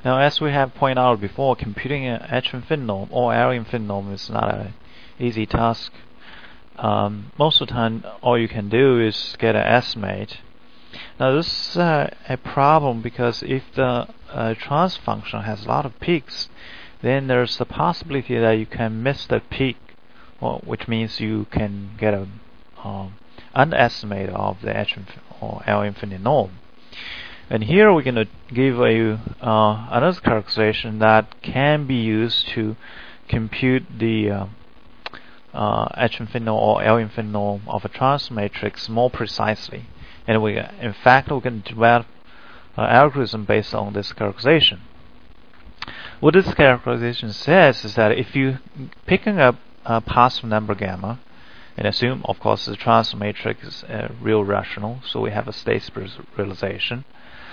Now, as we have pointed out before, computing an H-infinite norm or L-infinite norm is not an easy task. Most of the time, all you can do is get an estimate. Now, this is a problem because if the transfer function has a lot of peaks, then there's the possibility that you can miss the peak, which means you can get an underestimate of the H or L-infinite norm. And here we're going to give a another characterization that can be used to compute the H-infinite or L-infinite norm of a transfer matrix more precisely. And in fact, we can develop an algorithm based on this characterization. What this characterization says is that if you picking up a positive number gamma, and assume, of course, the transfer matrix is real rational, so we have a state space realization.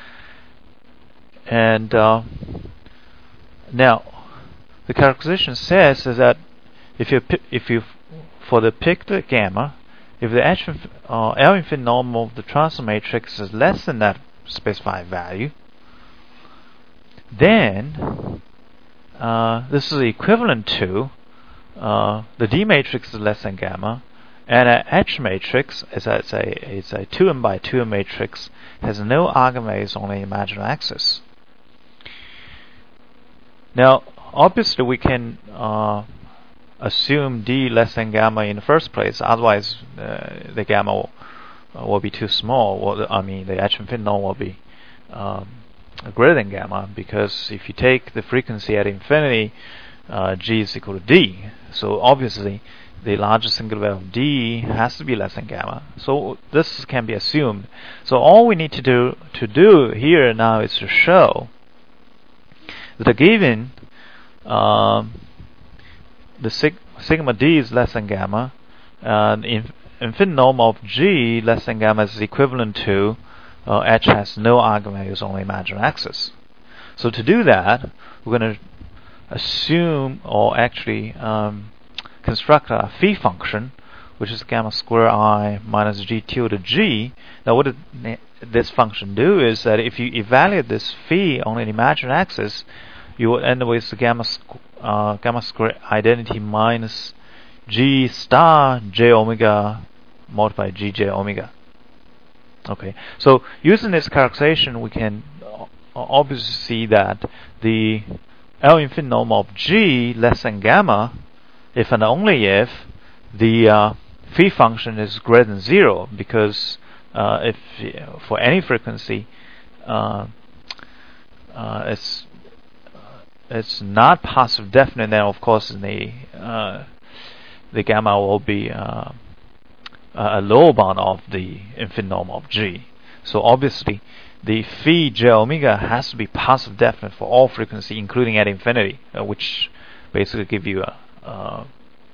And now, the characterization says is that if you for the picked gamma, if the L-infinite norm of the transfer matrix is less than that specified value, then this is equivalent to the D matrix is less than gamma, and an H matrix is a 2m by 2m matrix, has no arguments on the imaginary axis. Now, obviously, we can assume D less than gamma in the first place. Otherwise, the gamma will be too small. The H-infinite norm will be greater than gamma, because if you take the frequency at infinity, G is equal to D. So obviously, the largest singular value of D has to be less than gamma. So this can be assumed. So all we need to do here now is to show that given the sigma D is less than gamma, infinite norm of G less than gamma is equivalent to H has no argument, is only imaginary axis. So to do that, we're going to assume, or actually construct a phi function, which is gamma square I minus G tilde G. Now what this function do is that if you evaluate this phi on an imaginary axis, you will end with the gamma square identity minus G star J omega multiplied G J omega. Okay, so using this characterization, we can obviously see that the L-infinite norm of G less than gamma, if and only if the phi function is greater than 0, because if for any frequency it's not positive definite, then of course the gamma will be a lower bound of the infinite norm of G. So obviously, the phi J omega has to be positive definite for all frequency, including at infinity, which basically give you a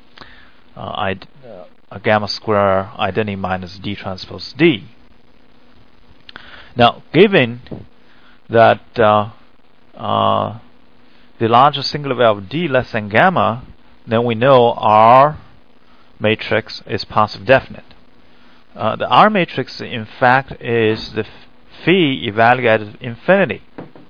gamma square identity minus D transpose D. Now, given that the largest singular value of D less than gamma, then we know R matrix is positive definite. The R matrix, in fact, is the phi evaluated at infinity.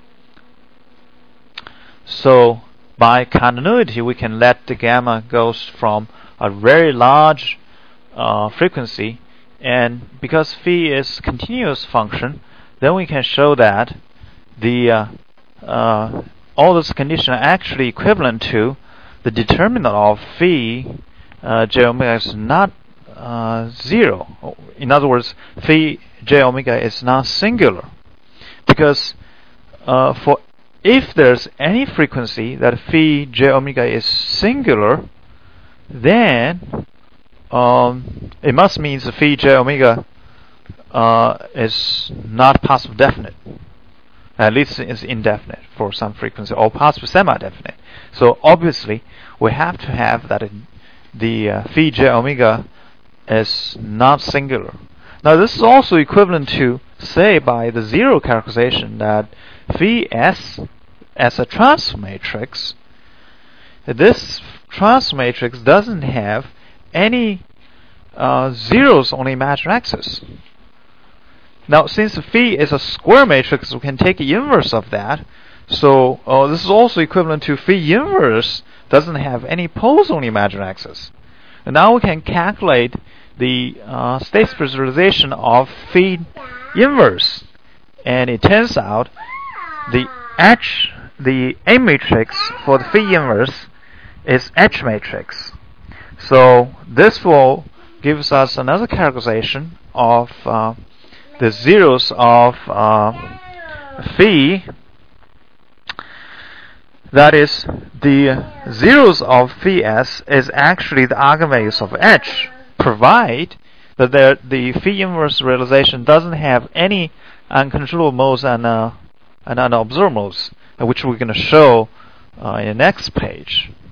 So by continuity, we can let the gamma goes from a very large frequency, and because phi is continuous function, then we can show that the all those conditions are actually equivalent to the determinant of phi J omega is not 0. In other words, phi J omega is not singular, because for if there's any frequency that phi J omega is singular, then it must mean the phi J omega is not positive definite. At least it's indefinite for some frequency, or positive semi-definite. So obviously, we have to have that the phi J omega is not singular. Now this is also equivalent to say by the zero characterization that phi S as a transfer matrix, this transfer matrix doesn't have any zeros on the imaginary axis. Now, since phi is a square matrix, we can take the inverse of that. So this is also equivalent to phi inverse doesn't have any poles on the imaginary axis. And now we can calculate the state space realization of phi inverse, and it turns out the A matrix for the phi inverse is H matrix. So this will gives us another characterization of the zeros of phi. That is, the zeros of phi s is actually the eigenvalues of H, provide that the phi inverse realization doesn't have any uncontrollable modes and unobserved modes, which we're going to show in the next page.